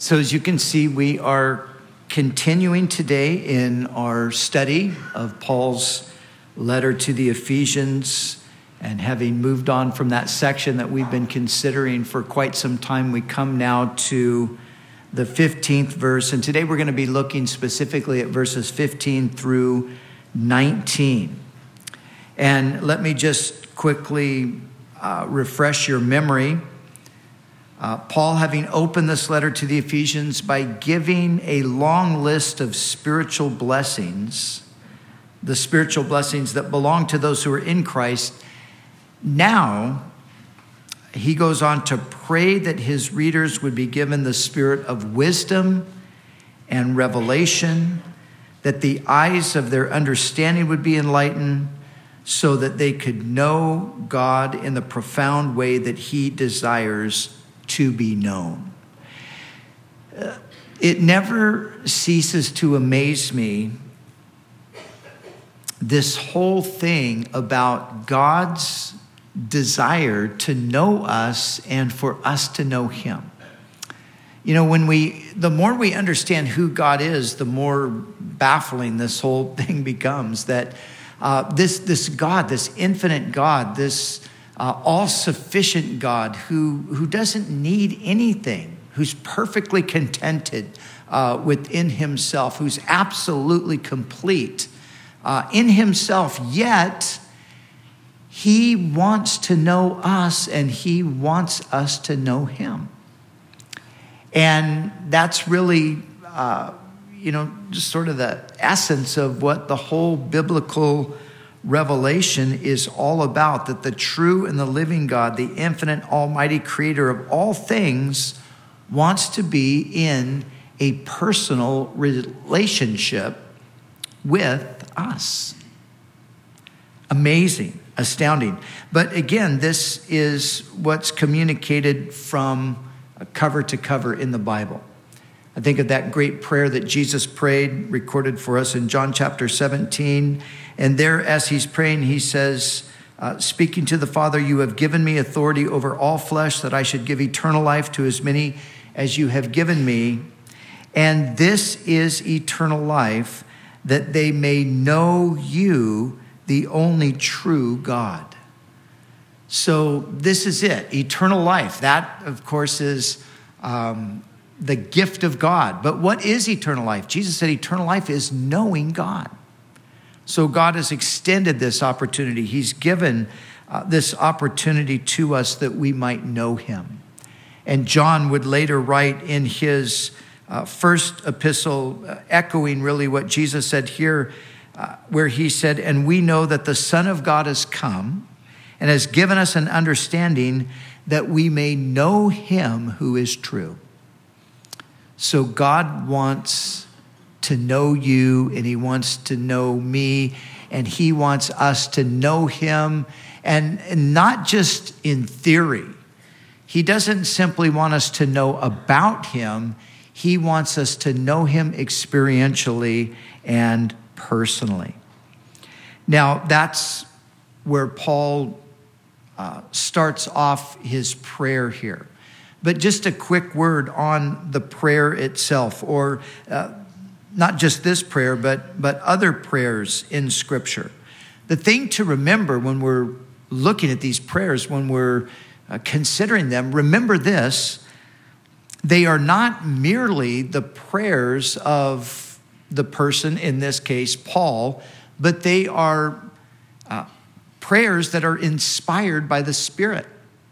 So as you can see, we are continuing today in our study of Paul's letter to the Ephesians, and having moved on from that section that we've been considering for quite some time, we come now to the 15th verse, and today we're going to be looking specifically at verses 15 through 19. And let me just quickly refresh your memory. Paul, having opened this letter to the Ephesians by giving a long list of spiritual blessings, the spiritual blessings that belong to those who are in Christ, now he goes on to pray that his readers would be given the spirit of wisdom and revelation, that the eyes of their understanding would be enlightened, so that they could know God in the profound way that he desires to be known. It never ceases to amaze me, this whole thing about God's desire to know us and for us to know him. You know, the more we understand who God is, the more baffling this whole thing becomes, that this God, this infinite God, this all-sufficient God who doesn't need anything, who's perfectly contented within himself, who's absolutely complete in himself, yet he wants to know us and he wants us to know him. And that's really, just sort of the essence of what the whole biblical revelation is all about, that the true and the living God, the infinite, almighty creator of all things, wants to be in a personal relationship with us. Amazing, astounding. But again, this is what's communicated from cover to cover in the Bible. I think of that great prayer that Jesus prayed, recorded for us in John chapter 17. And there, as he's praying, he says, speaking to the Father, "You have given me authority over all flesh, that I should give eternal life to as many as you have given me. And this is eternal life, that they may know you, the only true God." So this is it, eternal life. That, of course, is the gift of God. But what is eternal life? Jesus said eternal life is knowing God. So God has extended this opportunity. He's given this opportunity to us that we might know him. And John would later write in his first epistle, echoing really what Jesus said here, where he said, "And we know that the Son of God has come and has given us an understanding that we may know him who is true." So God wants to know you, and he wants to know me, and he wants us to know him, and not just in theory. He doesn't simply want us to know about him. He wants us to know him experientially and personally. Now, that's where Paul starts off his prayer here. But just a quick word on the prayer itself, or not just this prayer, but other prayers in Scripture. The thing to remember when we're looking at these prayers, when we're considering them, remember this: they are not merely the prayers of the person, in this case, Paul, but they are prayers that are inspired by the Spirit.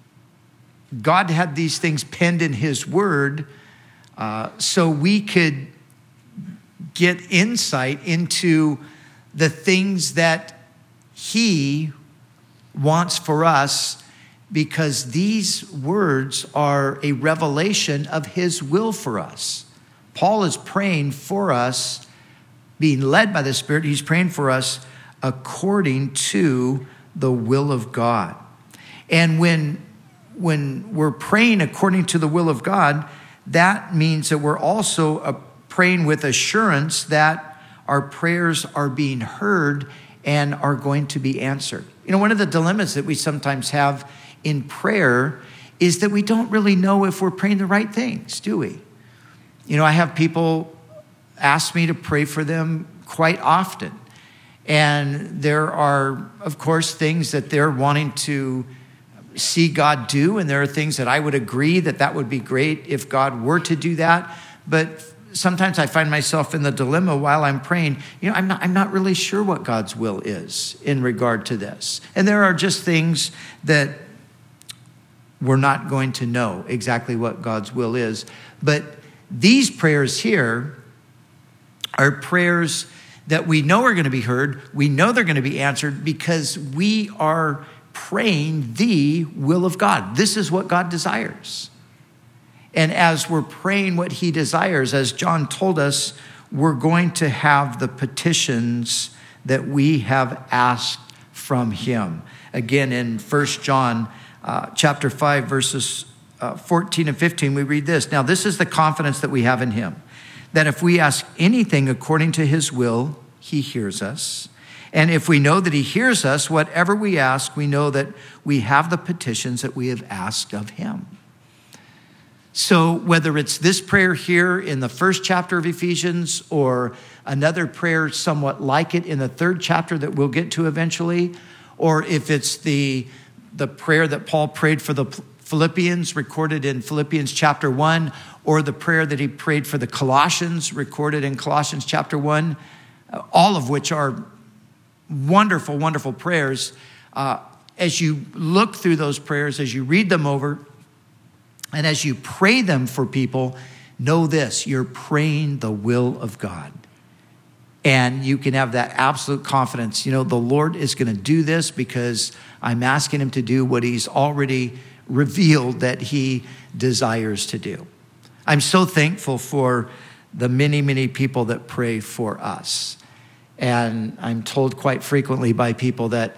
God had these things penned in his word so we could get insight into the things that he wants for us, because these words are a revelation of his will for us. Paul is praying for us, being led by the Spirit. He's praying for us according to the will of God. And when we're praying according to the will of God, that means that we're also praying with assurance that our prayers are being heard and are going to be answered. You know, one of the dilemmas that we sometimes have in prayer is that we don't really know if we're praying the right things, do we? I have people ask me to pray for them quite often. And there are, of course, things that they're wanting to see God do. And there are things that I would agree that would be great if God were to do that. But sometimes I find myself in the dilemma while I'm praying, I'm not really sure what God's will is in regard to this. And there are just things that we're not going to know exactly what God's will is. But these prayers here are prayers that we know are going to be heard. We know they're going to be answered because we are praying the will of God. This is what God desires. And as we're praying what he desires, as John told us, we're going to have the petitions that we have asked from him. Again, in 1 John chapter 5, verses 14 and 15, we read this. Now, this is the confidence that we have in him, that if we ask anything according to his will, he hears us. And if we know that he hears us, whatever we ask, we know that we have the petitions that we have asked of him. So whether it's this prayer here in the first chapter of Ephesians or another prayer somewhat like it in the third chapter that we'll get to eventually, or if it's the prayer that Paul prayed for the Philippians recorded in Philippians chapter 1, or the prayer that he prayed for the Colossians recorded in Colossians chapter 1, all of which are wonderful, wonderful prayers. As you look through those prayers, as you read them over, and as you pray them for people, know this, you're praying the will of God. And you can have that absolute confidence. The Lord is going to do this because I'm asking him to do what he's already revealed that he desires to do. I'm so thankful for the many, many people that pray for us. And I'm told quite frequently by people that,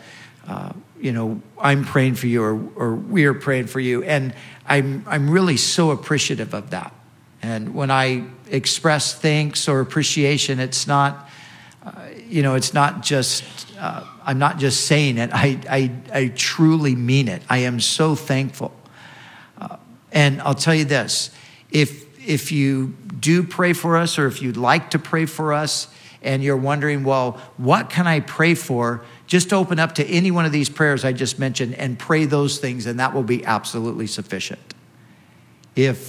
I'm praying for you or we're praying for you. And I'm really so appreciative of that. And when I express thanks or appreciation, it's not, it's not just, I'm not just saying it. I truly mean it. I am so thankful. And I'll tell you this, if you do pray for us or if you'd like to pray for us and you're wondering, well, what can I pray for? Just open up to any one of these prayers I just mentioned and pray those things, and that will be absolutely sufficient. If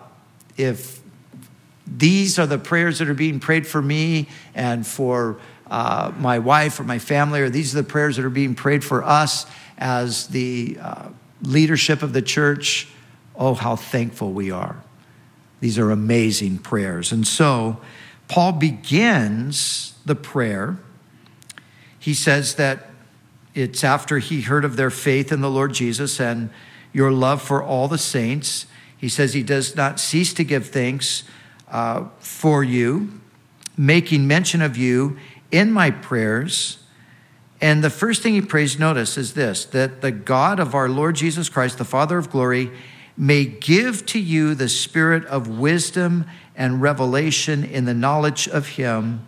these are the prayers that are being prayed for me and for my wife or my family, or these are the prayers that are being prayed for us as the leadership of the church, oh, how thankful we are. These are amazing prayers. And so Paul begins the prayer. He says that it's after he heard of their faith in the Lord Jesus and your love for all the saints. He says he does not cease to give thanks for you, making mention of you in my prayers. And the first thing he prays, notice, is this, that the God of our Lord Jesus Christ, the Father of glory, may give to you the spirit of wisdom and revelation in the knowledge of him,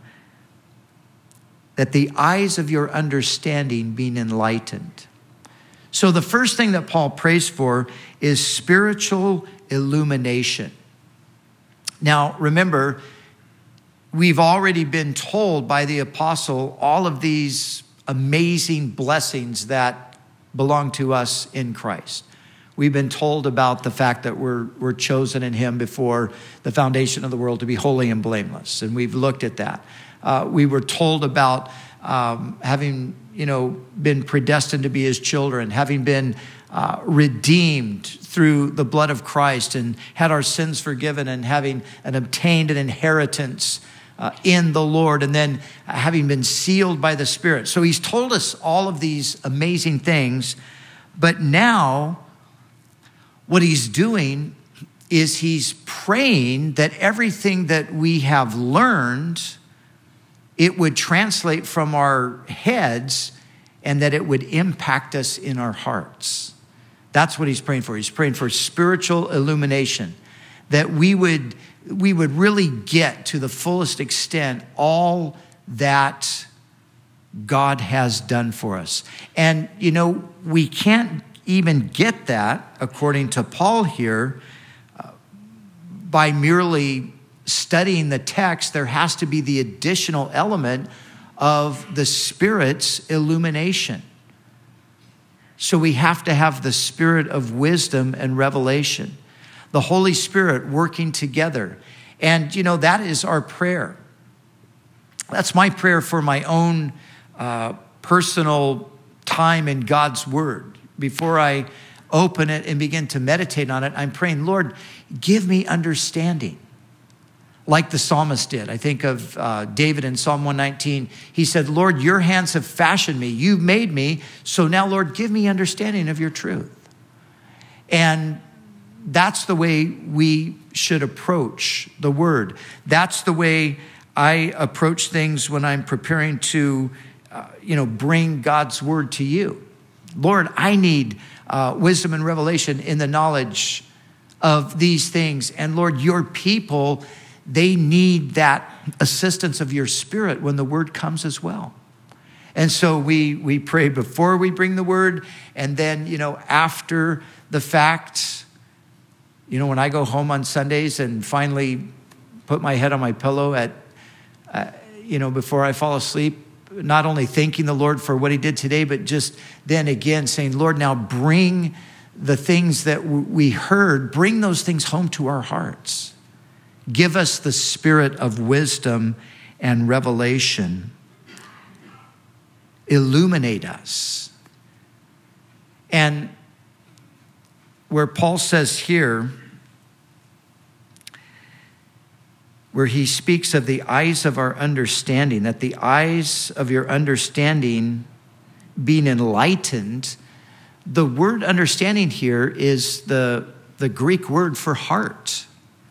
that the eyes of your understanding being enlightened. So the first thing that Paul prays for is spiritual illumination. Now, remember, we've already been told by the apostle all of these amazing blessings that belong to us in Christ. We've been told about the fact that we're chosen in him before the foundation of the world to be holy and blameless. And we've looked at that. We were told about having, been predestined to be his children, having been redeemed through the blood of Christ and had our sins forgiven and having obtained an inheritance in the Lord, and then having been sealed by the Spirit. So he's told us all of these amazing things, but now what he's doing is he's praying that everything that we have learned, it would translate from our heads and that it would impact us in our hearts. That's what he's praying for. He's praying for spiritual illumination, that we would really get to the fullest extent all that God has done for us. And, we can't even get that, according to Paul here, by merely studying the text, there has to be the additional element of the Spirit's illumination. So we have to have the spirit of wisdom and revelation, the Holy Spirit working together. And, that is our prayer. That's my prayer for my own personal time in God's Word. Before I open it and begin to meditate on it, I'm praying, Lord, give me understanding. Like the psalmist did. I think of David in Psalm 119. He said, Lord, your hands have fashioned me. You've made me. So now, Lord, give me understanding of your truth. And that's the way we should approach the Word. That's the way I approach things when I'm preparing to, bring God's Word to you. Lord, I need wisdom and revelation in the knowledge of these things. And Lord, your people, they need that assistance of your Spirit when the Word comes as well. And so we pray before we bring the Word, and then, after the fact, when I go home on Sundays and finally put my head on my pillow before I fall asleep, not only thanking the Lord for what he did today, but just then again saying, Lord, now bring the things that we heard, bring those things home to our hearts. Give us the spirit of wisdom and revelation. Illuminate us. And where Paul says here, where he speaks of the eyes of our understanding, that the eyes of your understanding being enlightened, the word understanding here is the Greek word for heart.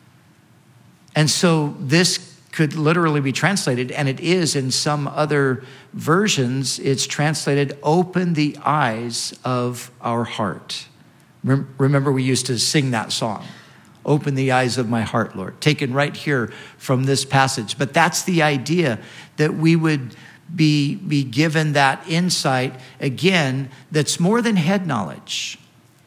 And so this could literally be translated, and it is in some other versions, it's translated, open the eyes of our heart. Remember, we used to sing that song, open the eyes of my heart, Lord, taken right here from this passage. But that's the idea, that we would be given that insight, again, that's more than head knowledge.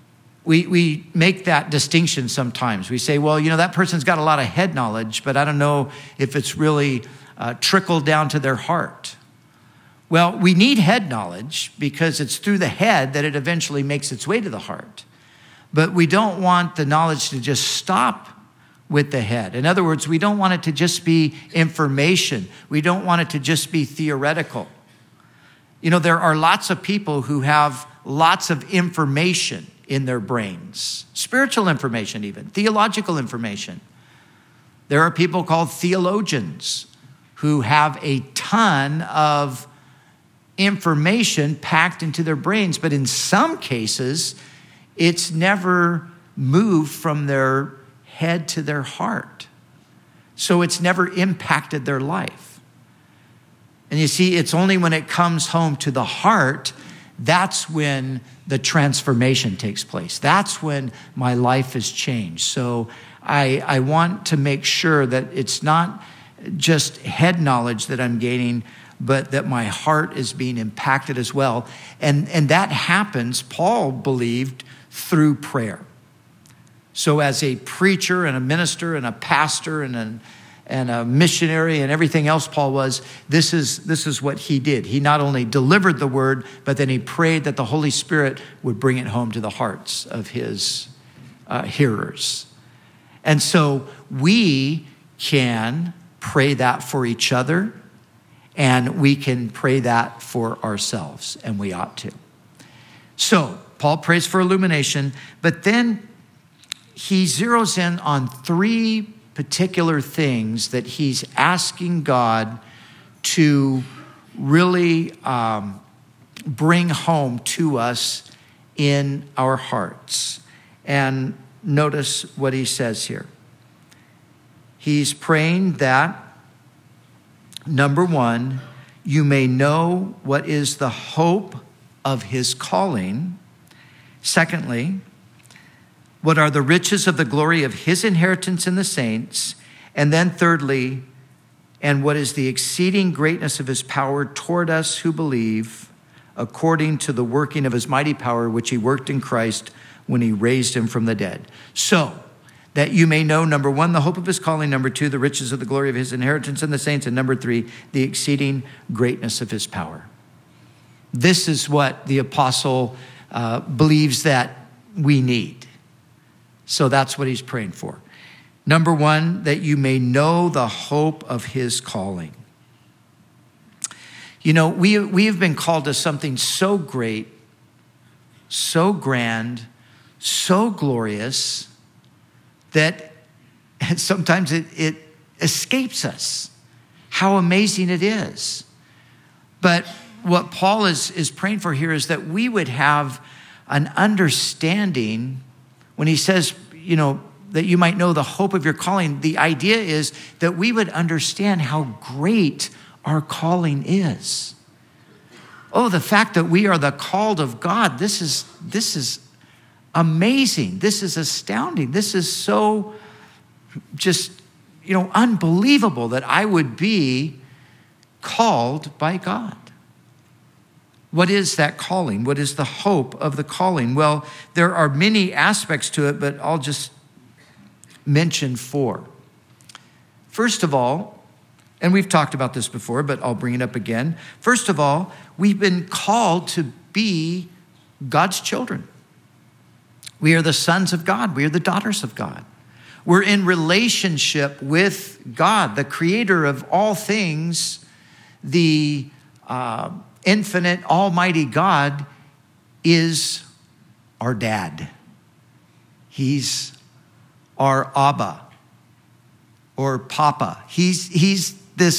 We make that distinction sometimes. We say, well, that person's got a lot of head knowledge, but I don't know if it's really trickled down to their heart. Well, we need head knowledge because it's through the head that it eventually makes its way to the heart. But we don't want the knowledge to just stop with the head. In other words, we don't want it to just be information. We don't want it to just be theoretical. There are lots of people who have lots of information in their brains, spiritual information even, theological information. There are people called theologians who have a ton of information packed into their brains, but in some cases, it's never moved from their head to their heart. So it's never impacted their life. And you see, it's only when it comes home to the heart, that's when the transformation takes place. That's when my life is changed. So I want to make sure that it's not just head knowledge that I'm gaining, but that my heart is being impacted as well. And that happens, Paul believed, through prayer. So as a preacher and a minister and a pastor and a missionary and everything else Paul was, this is what he did. He not only delivered the word, but then he prayed that the Holy Spirit would bring it home to the hearts of his hearers. And so we can pray that for each other, and we can pray that for ourselves, and we ought to. So Paul prays for illumination, but then he zeroes in on three particular things that he's asking God to really bring home to us in our hearts. And notice what he says here. He's praying that, number one, you may know what is the hope of his calling. Secondly, what are the riches of the glory of his inheritance in the saints? And then thirdly, and what is the exceeding greatness of his power toward us who believe, according to the working of his mighty power, which he worked in Christ when he raised him from the dead. So that you may know, number one, the hope of his calling, number two, the riches of the glory of his inheritance in the saints, and number three, the exceeding greatness of his power. This is what the apostle believes that we need. So that's what he's praying for. Number one, that you may know the hope of his calling. You know, we have been called to something so great, so grand, so glorious, that sometimes it escapes us how amazing it is. But what Paul is praying for here is that we would have an understanding when he says, you know, that you might know the hope of your calling. The idea is that we would understand how great our calling is. Oh, the fact that we are the called of God, this is amazing. This is astounding. This is so just, you know, unbelievable that I would be called by God. What is that calling? What is the hope of the calling? Well, there are many aspects to it, but I'll just mention four. First of all, and we've talked about this before, but I'll bring it up again. First of all, we've been called to be God's children. We are the sons of God. We are the daughters of God. We're in relationship with God, the creator of all things, the infinite, almighty God is our dad. He's our Abba or Papa. He's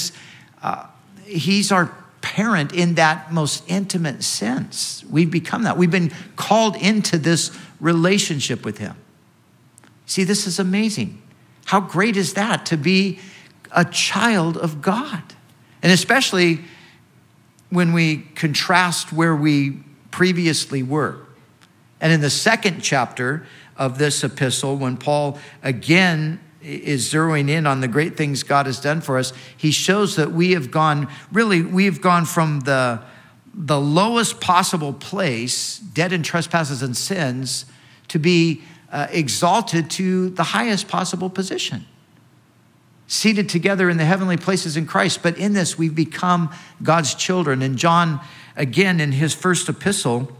our parent in that most intimate sense. We've become that. We've been called into this relationship with him. See, this is amazing. How great is that to be a child of God? And especially when we contrast where we previously were. And in the second chapter of this epistle, when Paul again is zeroing in on the great things God has done for us, he shows that we've gone from the lowest possible place, dead in trespasses and sins, to be exalted to the highest possible position, seated together in the heavenly places in Christ. But in this, we've become God's children. And John, again, in his first epistle,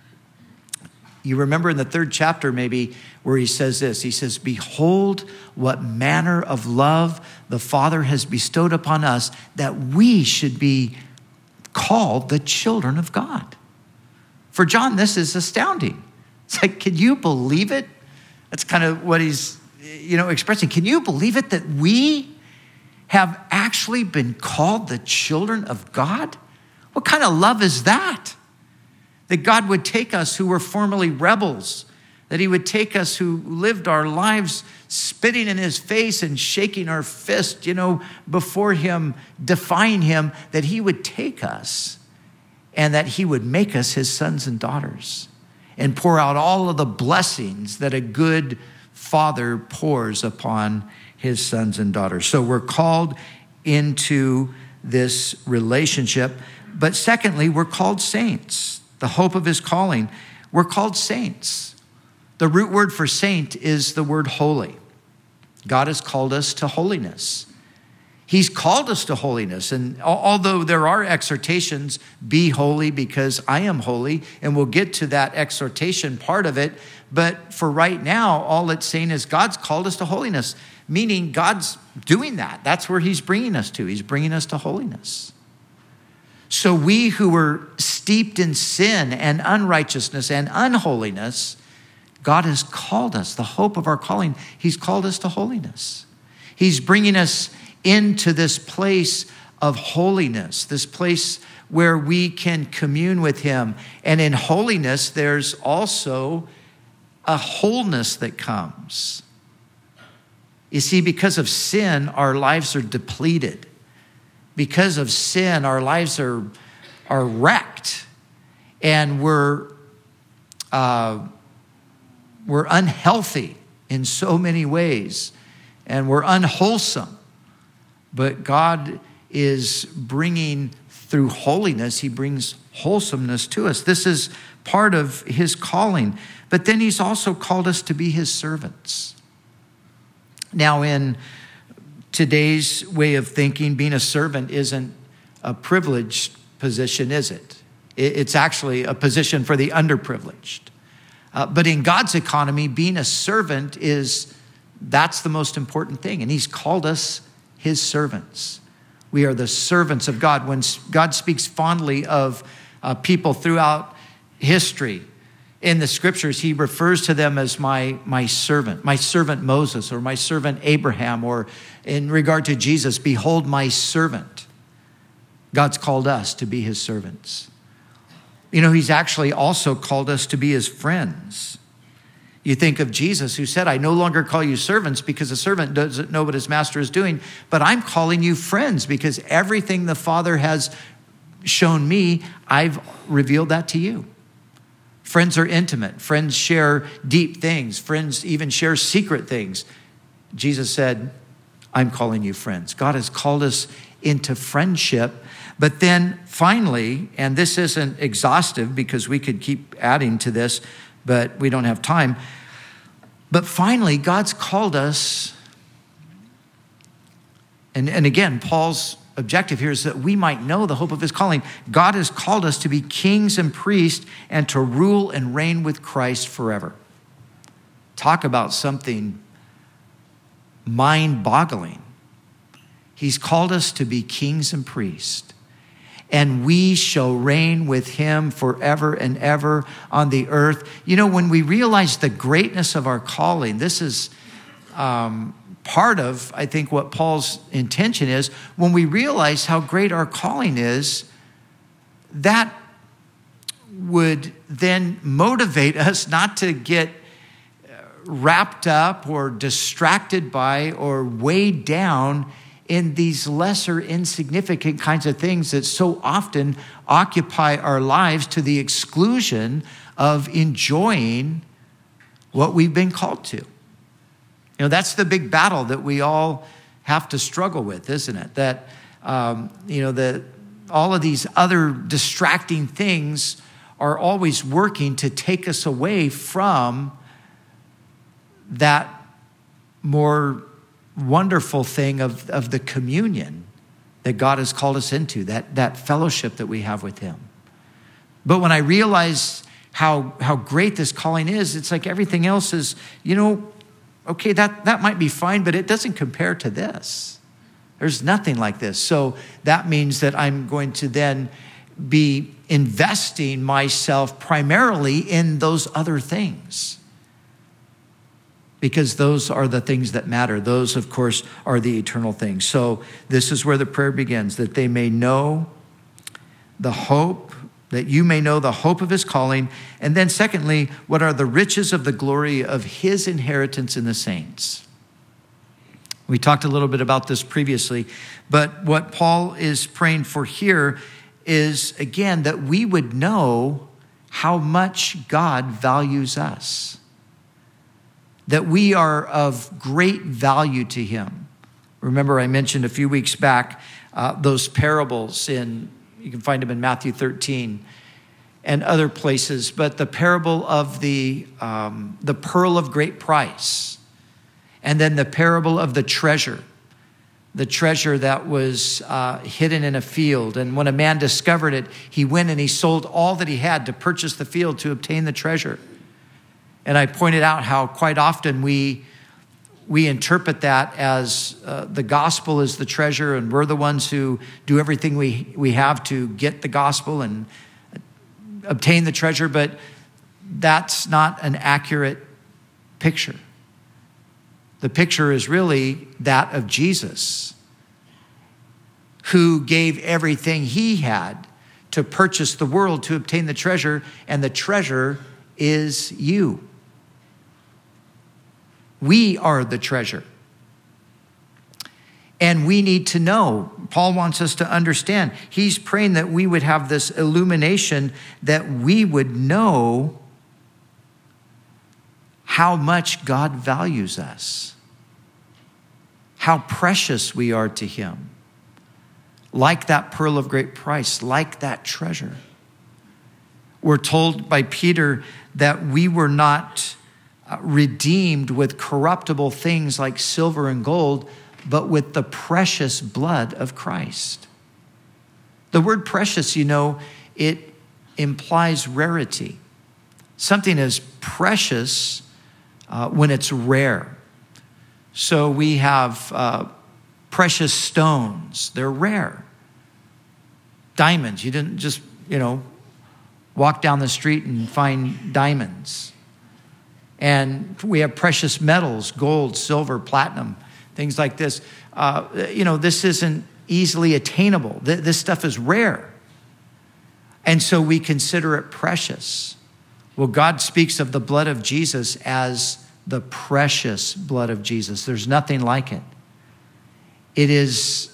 you remember in the third chapter maybe where he says this, he says, "Behold what manner of love the Father has bestowed upon us, that we should be called the children of God." For John, this is astounding. It's like, can you believe it? That's kind of what he's, expressing. Can you believe it that we have actually been called the children of God? What kind of love is that? That God would take us who were formerly rebels, that he would take us who lived our lives spitting in his face and shaking our fist, before him, defying him, that he would take us and that he would make us his sons and daughters and pour out all of the blessings that a good father pours upon his sons and daughters. So we're called into this relationship. But secondly, we're called saints. The hope of his calling. We're called saints. The root word for saint is the word holy. God has called us to holiness. He's called us to holiness. And although there are exhortations, be holy because I am holy, and we'll get to that exhortation part of it. But for right now, all it's saying is God's called us to holiness, meaning God's doing that. That's where he's bringing us to. He's bringing us to holiness. So we who were steeped in sin and unrighteousness and unholiness, God has called us, the hope of our calling, he's called us to holiness. He's bringing us into this place of holiness, this place where we can commune with him. And in holiness, there's also a wholeness that comes. You see, because of sin, our lives are depleted. Because of sin, our lives are wrecked, and we're unhealthy in so many ways, and we're unwholesome. But God is bringing, through holiness, he brings wholesomeness to us. This is part of his calling. But then he's also called us to be his servants. Now, in today's way of thinking, being a servant isn't a privileged position, is it? It's actually a position for the underprivileged. But in God's economy, being a servant that's the most important thing. And he's called us his servants. We are the servants of God. When God speaks fondly of people throughout history in the scriptures, he refers to them as my servant Moses, or my servant Abraham, or in regard to Jesus, behold my servant. God's called us to be his servants. You know, he's actually also called us to be his friends. You think of Jesus, who said, I no longer call you servants because a servant doesn't know what his master is doing, but I'm calling you friends because everything the Father has shown me, I've revealed that to you. Friends are intimate. Friends share deep things. Friends even share secret things. Jesus said, I'm calling you friends. God has called us into friendship. But then finally, and this isn't exhaustive because we could keep adding to this, but we don't have time. But finally, God's called us, and again, Paul's objective here is that we might know the hope of his calling. God has called us to be kings and priests and to rule and reign with Christ forever. Talk about something mind-boggling. He's called us to be kings and priests, and we shall reign with him forever and ever on the earth. You know, when we realize the greatness of our calling, this is part of, I think, what Paul's intention is. When we realize how great our calling is, that would then motivate us not to get wrapped up or distracted by or weighed down in these lesser, insignificant kinds of things that so often occupy our lives to the exclusion of enjoying what we've been called to. You know, that's the big battle that we all have to struggle with, isn't it? That, that all of these other distracting things are always working to take us away from that more wonderful thing of the communion that God has called us into, that fellowship that we have with him. But when I realize how great this calling is, it's like everything else is, okay, that might be fine, but it doesn't compare to this. There's nothing like this. So that means that I'm going to then be investing myself primarily in those other things, because those are the things that matter. Those, of course, are the eternal things. So this is where the prayer begins, that they may know the hope, that you may know the hope of his calling. And then secondly, what are the riches of the glory of his inheritance in the saints? We talked a little bit about this previously, but what Paul is praying for here is, again, that we would know how much God values us, that we are of great value to him. Remember, I mentioned a few weeks back those parables you can find them in Matthew 13 and other places, but the parable of the pearl of great price, and then the parable of the treasure that was hidden in a field. And when a man discovered it, he went and he sold all that he had to purchase the field to obtain the treasure. And I pointed out how quite often we interpret that as the gospel is the treasure, and we're the ones who do everything we have to get the gospel and obtain the treasure, but that's not an accurate picture. The picture is really that of Jesus, who gave everything he had to purchase the world to obtain the treasure, and the treasure is you. We are the treasure. And we need to know. Paul wants us to understand. He's praying that we would have this illumination, that we would know how much God values us, how precious we are to him, like that pearl of great price, like that treasure. We're told by Peter that we were not redeemed with corruptible things like silver and gold, but with the precious blood of Christ. The word precious, it implies rarity. Something is precious when it's rare. So we have precious stones. They're rare. Diamonds. You didn't just, walk down the street and find diamonds. And we have precious metals, gold, silver, platinum, things like this. This isn't easily attainable. This stuff is rare. And so we consider it precious. Well, God speaks of the blood of Jesus as the precious blood of Jesus. There's nothing like it. There's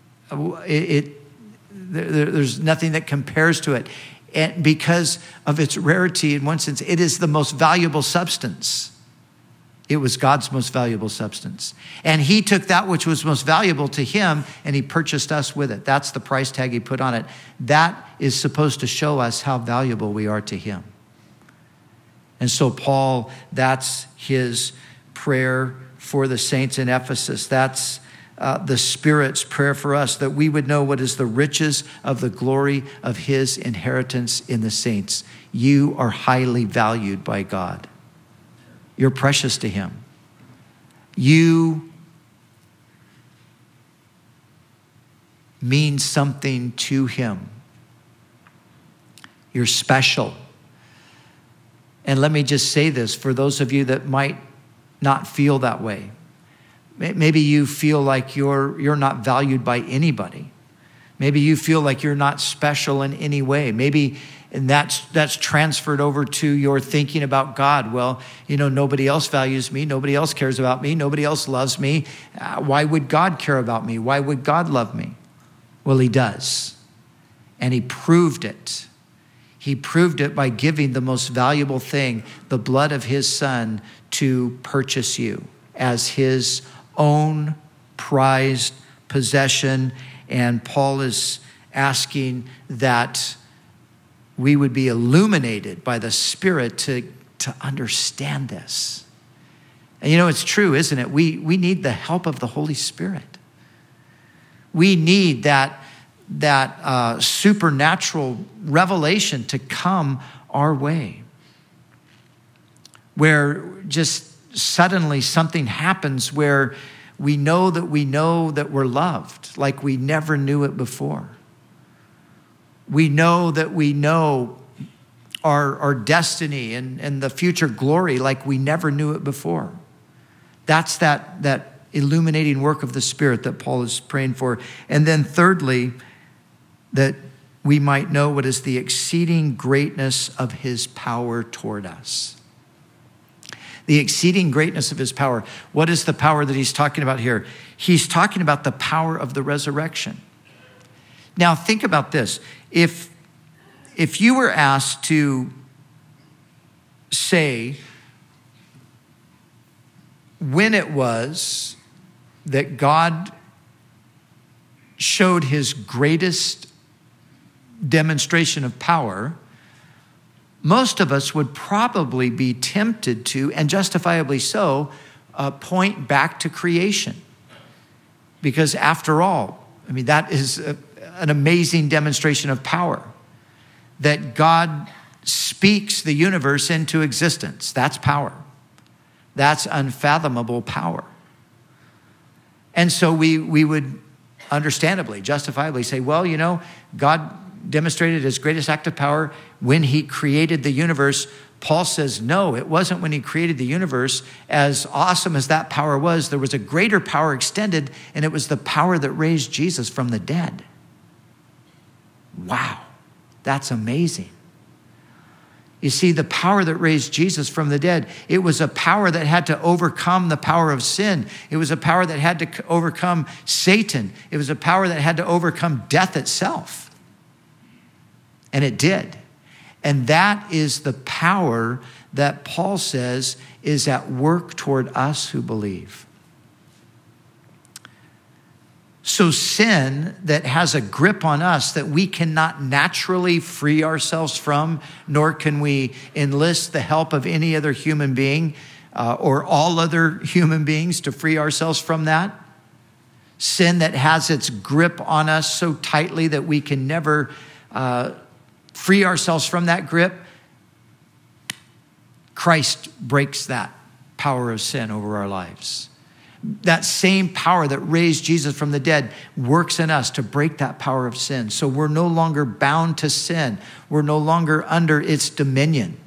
nothing that compares to it. And because of its rarity, in one sense, it is the most valuable substance. It was God's most valuable substance. And he took that which was most valuable to him and he purchased us with it. That's the price tag he put on it. That is supposed to show us how valuable we are to him. And so Paul, that's his prayer for the saints in Ephesus. That's the Spirit's prayer for us, that we would know what is the riches of the glory of his inheritance in the saints. You are highly valued by God. You're precious to him. You mean something to him. You're special. And let me just say this for those of you that might not feel that way. Maybe you feel like you're not valued by anybody. Maybe you feel like you're not special in any way. Maybe and that's transferred over to your thinking about God. Well, nobody else values me. Nobody else cares about me. Nobody else loves me. Why would God care about me? Why would God love me? Well, he does. And he proved it. He proved it by giving the most valuable thing, the blood of his son, to purchase you as his own prized possession. And Paul is asking that we would be illuminated by the Spirit to understand this. And it's true, isn't it? We need the help of the Holy Spirit. We need that supernatural revelation to come our way, where just suddenly something happens where we know that we're loved like we never knew it before. We know that we know our destiny and the future glory like we never knew it before. That's that illuminating work of the Spirit that Paul is praying for. And then thirdly, that we might know what is the exceeding greatness of his power toward us. The exceeding greatness of his power. What is the power that he's talking about here? He's talking about the power of the resurrection. Now think about this. If you were asked to say when it was that God showed his greatest demonstration of power, most of us would probably be tempted to, and justifiably so, point back to creation. Because after all, that is an amazing demonstration of power. That God speaks the universe into existence. That's power. That's unfathomable power. And so we would understandably, justifiably say, well, God demonstrated his greatest act of power when he created the universe. Paul says, no, it wasn't when he created the universe. As awesome as that power was, there was a greater power extended, and it was the power that raised Jesus from the dead. Wow, that's amazing. You see, the power that raised Jesus from the dead, it was a power that had to overcome the power of sin. It was a power that had to overcome Satan. It was a power that had to overcome death itself. And it did. And that is the power that Paul says is at work toward us who believe. So sin that has a grip on us that we cannot naturally free ourselves from, nor can we enlist the help of any other human being, or all other human beings to free ourselves from that. Sin that has its grip on us so tightly that we can never free ourselves from that grip. Christ breaks that power of sin over our lives. That same power that raised Jesus from the dead works in us to break that power of sin. So we're no longer bound to sin. We're no longer under its dominion.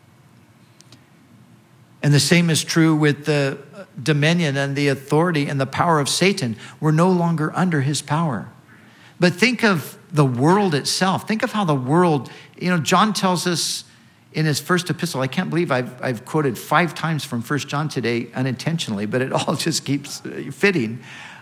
And the same is true with the dominion and the authority and the power of Satan. We're no longer under his power. But think of the world itself. Think of how the world, John tells us in his first epistle, I can't believe I've quoted 5 times from 1 John today unintentionally, but it all just keeps fitting.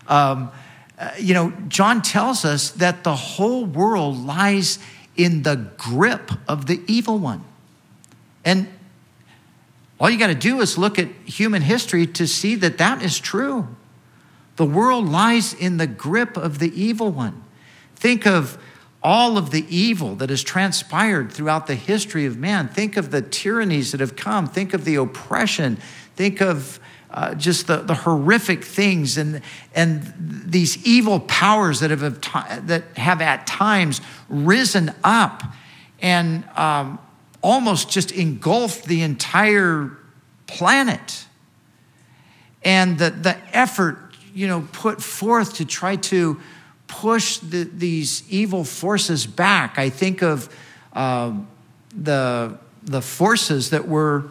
John tells us that the whole world lies in the grip of the evil one. And all you got to do is look at human history to see that that is true. The world lies in the grip of the evil one. Think of all of the evil that has transpired throughout the history of man. Think of the tyrannies that have come. Think of the oppression. Think of just the horrific things and these evil powers that have at times risen up and almost just engulfed the entire planet. And the effort, put forth to try to push these evil forces back. I think of the forces that were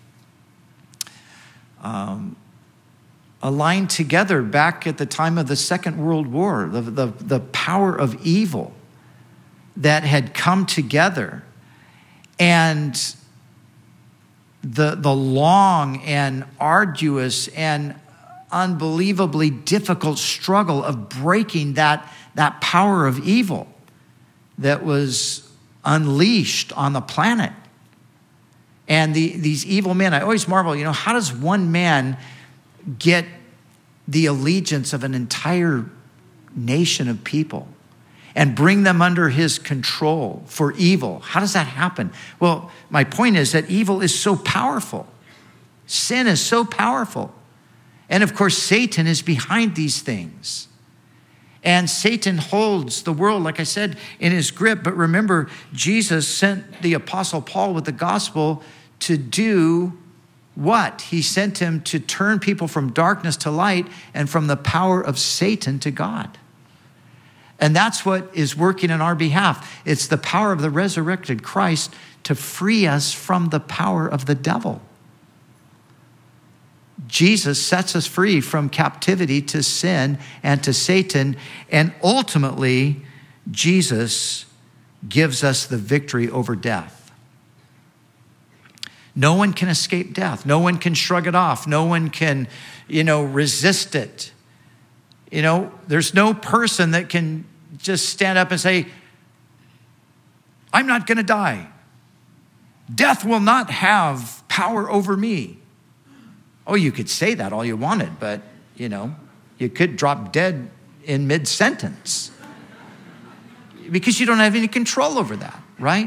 aligned together back at the time of the Second World War, the power of evil that had come together, and the long and arduous and unbelievably difficult struggle of breaking that power of evil that was unleashed on the planet. And these evil men, I always marvel, how does one man get the allegiance of an entire nation of people and bring them under his control for evil? How does that happen? Well, my point is that evil is so powerful. Sin is so powerful. And of course, Satan is behind these things. And Satan holds the world, like I said, in his grip. But remember, Jesus sent the Apostle Paul with the gospel to do what? He sent him to turn people from darkness to light and from the power of Satan to God. And that's what is working in our behalf. It's the power of the resurrected Christ to free us from the power of the devil. Jesus sets us free from captivity to sin and to Satan, and ultimately, Jesus gives us the victory over death. No one can escape death. No one can shrug it off. No one can, resist it. There's no person that can just stand up and say, I'm not going to die. Death will not have power over me. Oh, you could say that all you wanted, but, you could drop dead in mid-sentence because you don't have any control over that, right?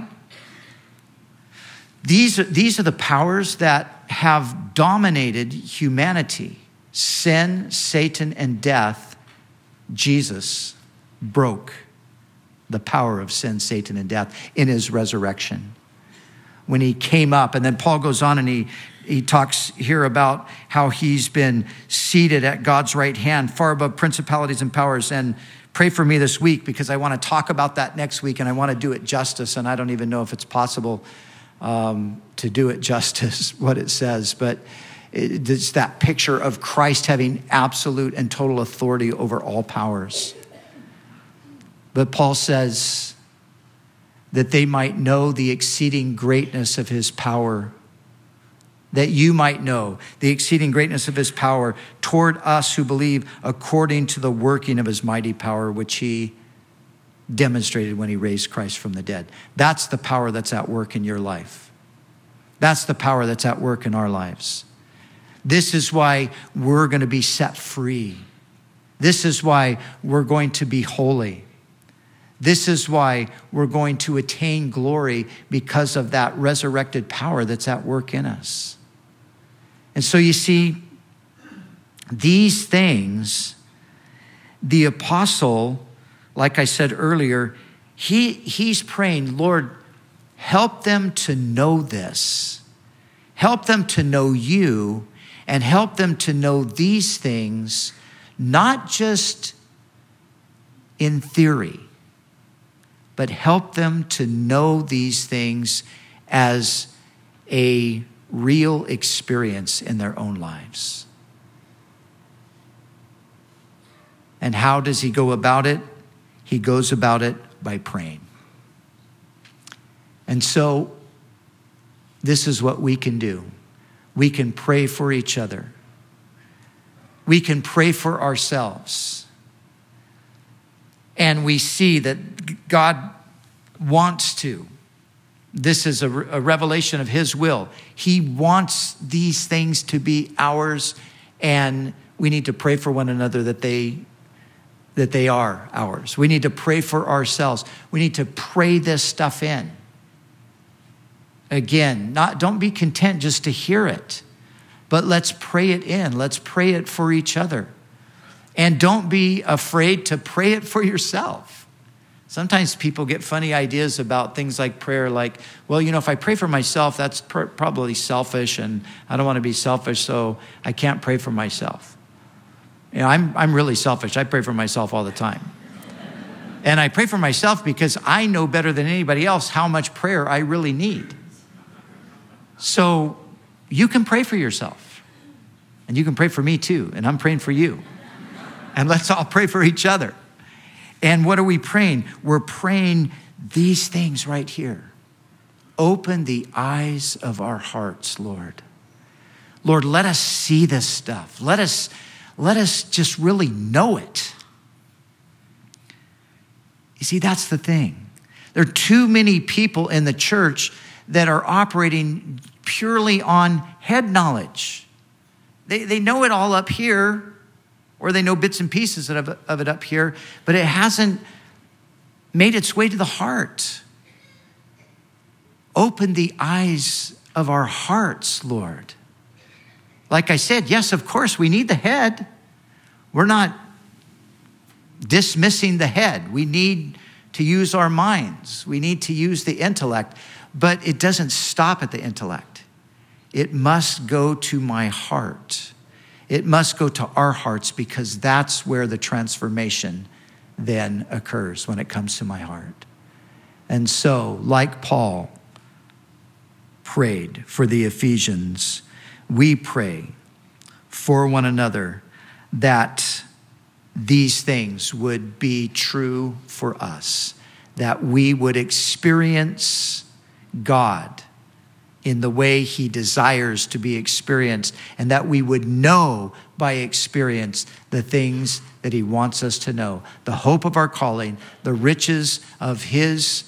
These are the powers that have dominated humanity. Sin, Satan, and death. Jesus broke the power of sin, Satan, and death in his resurrection. When he came up, and then Paul goes on and he talks here about how he's been seated at God's right hand, far above principalities and powers. And pray for me this week because I want to talk about that next week and I want to do it justice. And I don't even know if it's possible to do it justice, what it says. But it's that picture of Christ having absolute and total authority over all powers. But Paul says that they might know the exceeding greatness of his power, that you might know the exceeding greatness of his power toward us who believe, according to the working of his mighty power, which he demonstrated when he raised Christ from the dead. That's the power that's at work in your life. That's the power that's at work in our lives. This is why we're going to be set free. This is why we're going to be holy. This is why we're going to attain glory, because of that resurrected power that's at work in us. And so you see, these things, the apostle, like I said earlier, he's praying, Lord, help them to know this. Help them to know you, and help them to know these things, not just in theory, but help them to know these things as a real experience in their own lives. And how does he go about it? He goes about it by praying. And so, this is what we can do. We can pray for each other. We can pray for ourselves. And we see that God wants to. This is a revelation of his will. He wants these things to be ours, and we need to pray for one another that they are ours. We need to pray for ourselves. We need to pray this stuff in. Again, don't be content just to hear it, but let's pray it in. Let's pray it for each other. And don't be afraid to pray it for yourself. Sometimes people get funny ideas about things like prayer, like, well, if I pray for myself, that's probably selfish, and I don't want to be selfish, so I can't pray for myself. I'm really selfish. I pray for myself all the time. And I pray for myself because I know better than anybody else how much prayer I really need. So you can pray for yourself, and you can pray for me too, and I'm praying for you. And let's all pray for each other. And what are we praying? We're praying these things right here. Open the eyes of our hearts, Lord. Lord, let us see this stuff. Let us just really know it. You see, that's the thing. There are too many people in the church that are operating purely on head knowledge. They know it all up here, or they know bits and pieces of it up here, but it hasn't made its way to the heart. Open the eyes of our hearts, Lord. Like I said, yes, of course, we need the head. We're not dismissing the head. We need to use our minds. We need to use the intellect, but it doesn't stop at the intellect. It must go to my heart. It must go to our hearts, because that's where the transformation then occurs, when it comes to my heart. And so, like Paul prayed for the Ephesians, we pray for one another that these things would be true for us, that we would experience God in the way he desires to be experienced, and that we would know by experience the things that he wants us to know, the hope of our calling, the riches of his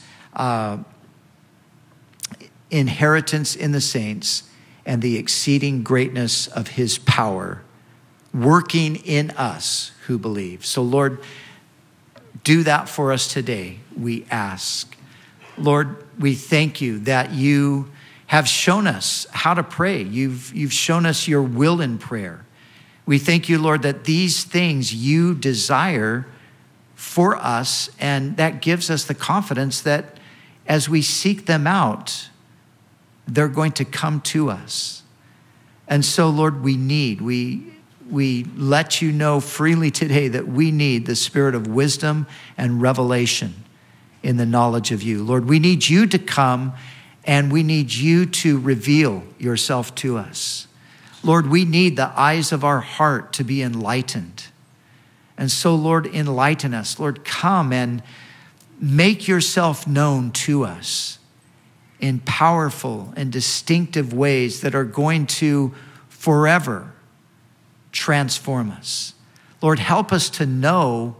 inheritance in the saints, and the exceeding greatness of his power working in us who believe. So Lord, do that for us today, we ask. Lord, we thank you that you have shown us how to pray. You've shown us your will in prayer. We thank you, Lord, that these things you desire for us, and that gives us the confidence that as we seek them out, they're going to come to us. And so, Lord, we let you know freely today that we need the spirit of wisdom and revelation in the knowledge of you. Lord, we need you to come, and we need you to reveal yourself to us. Lord, we need the eyes of our heart to be enlightened. And so, Lord, enlighten us. Lord, come and make yourself known to us in powerful and distinctive ways that are going to forever transform us. Lord, help us to know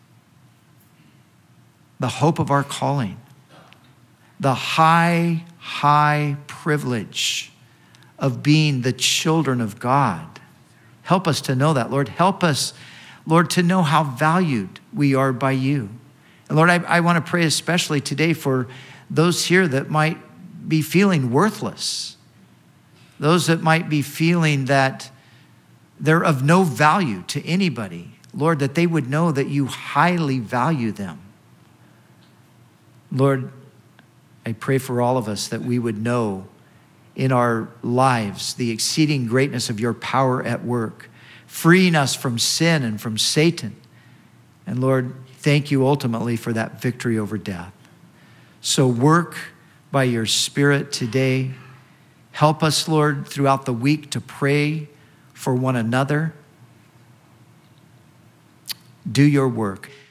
the hope of our calling, the high privilege of being the children of God. Help us to know that, Lord. Help us, Lord, to know how valued we are by you. And Lord, I want to pray especially today for those here that might be feeling worthless, those that might be feeling that they're of no value to anybody, Lord, that they would know that you highly value them. Lord, I pray for all of us that we would know in our lives the exceeding greatness of your power at work, freeing us from sin and from Satan. And Lord, thank you ultimately for that victory over death. So work by your Spirit today. Help us, Lord, throughout the week to pray for one another. Do your work.